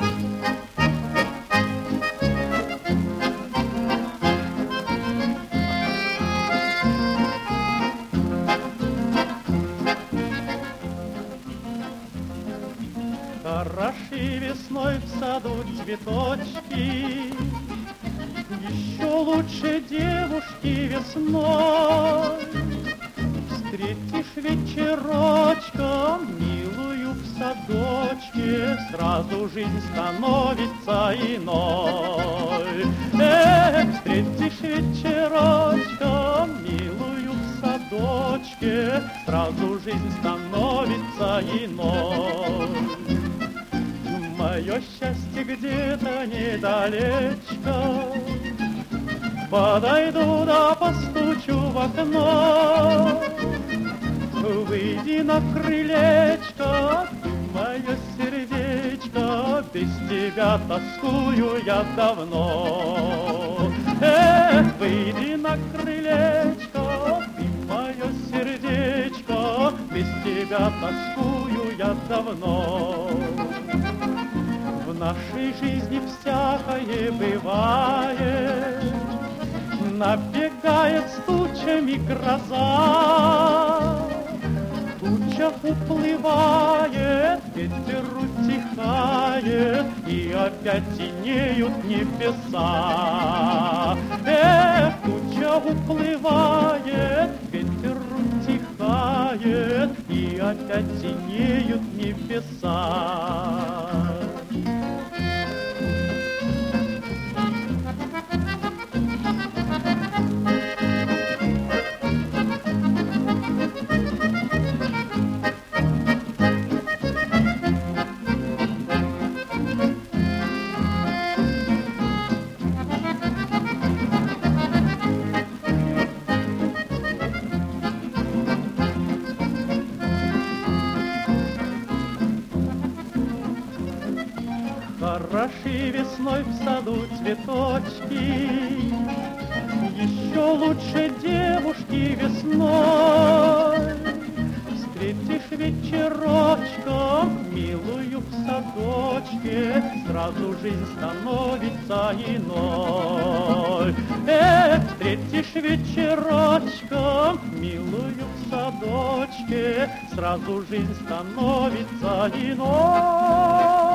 Хороши весной в саду цветочки, еще лучше девушки весной. Встретишь вечерочком милую в садочке, сразу жизнь становится иной. Встретишь вечерочком милую в садочке, сразу жизнь становится иной. Мое счастье где-то недалечко, подойду да постучу в окно. Выйди на крылечко, мое сердечко, без тебя тоскую я давно. Выйди на крылечко, ты мое сердечко, без тебя тоскую я давно. В нашей жизни всякое бывает, набегает с тучами гроза. В тучах уплывает, ветер утихает, и опять синеют небеса. В тучах уплывает, ветер утихает, и опять синеют небеса. Хороши весной в саду цветочки, еще лучше девушки весной. Встретишь вечерочком милую в садочке, сразу жизнь становится иной. Встретишь вечерочком милую в садочке, сразу жизнь становится иной.